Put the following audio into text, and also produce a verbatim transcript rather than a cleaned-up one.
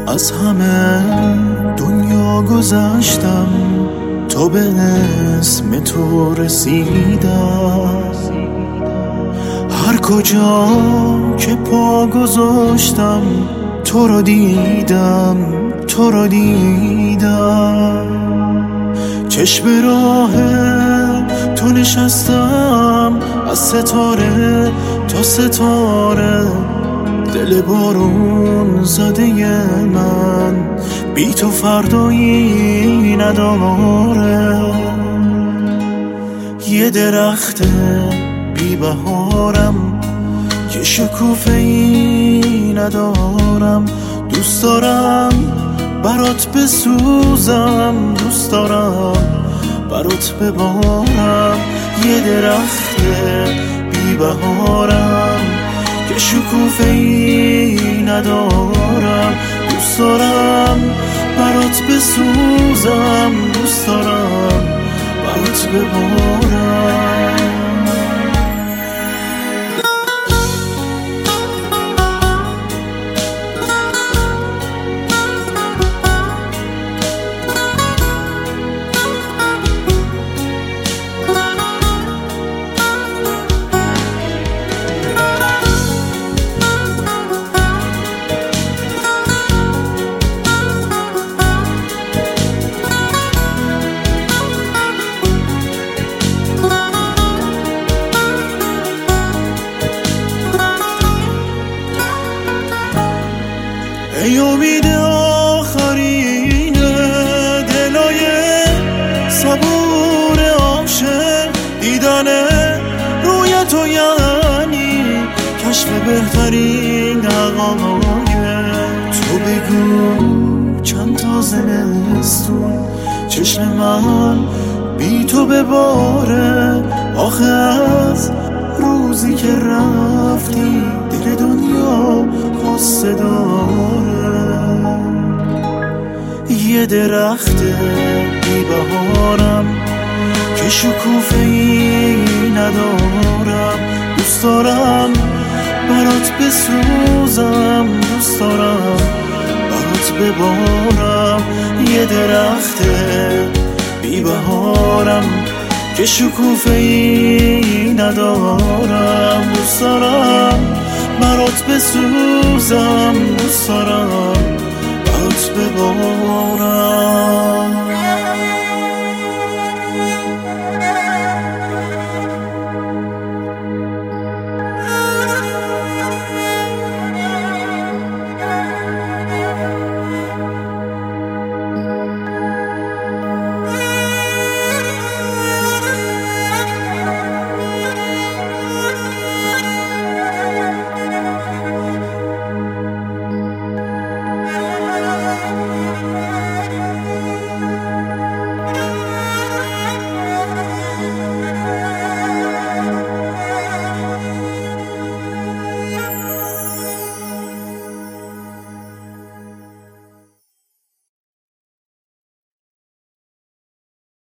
از همه دنیا گذشتم تا به اسم تو رسیدم. هر کجا که پا گذاشتم تو رو دیدم، تو رو دیدم. چشم راه تو نشستم، از ستاره تا ستاره. دل بارون زده من بی تو فردایی نداره. یه درخت بی بهارم که شکوفه ای ندارم. دوست دارم برات بسوزم، دوست دارم برات ببارم. یه درخت بی بهارم که شکوفه ای ندارم. دوست دارم برات بسوزم، دوست دارم برات ببارم. ای امید آخرین دلای صبور عاشق، دیدن روی تو یعنی کشف بهترین دقایق. تو بگو چند تا زمستون چشم من بی تو بباره. آخه از روزی که رفتی دل دنیا غصه داره. یه درخت بی بهارم که شکوفه ای ندارم. دوست دارم برات بسوزم، دوست دارم برات ببارم. یه درخت بی بهارم که شکوفه ای ندارم. دوست دارم برات بسوزم، دوست دارم برات ببارم.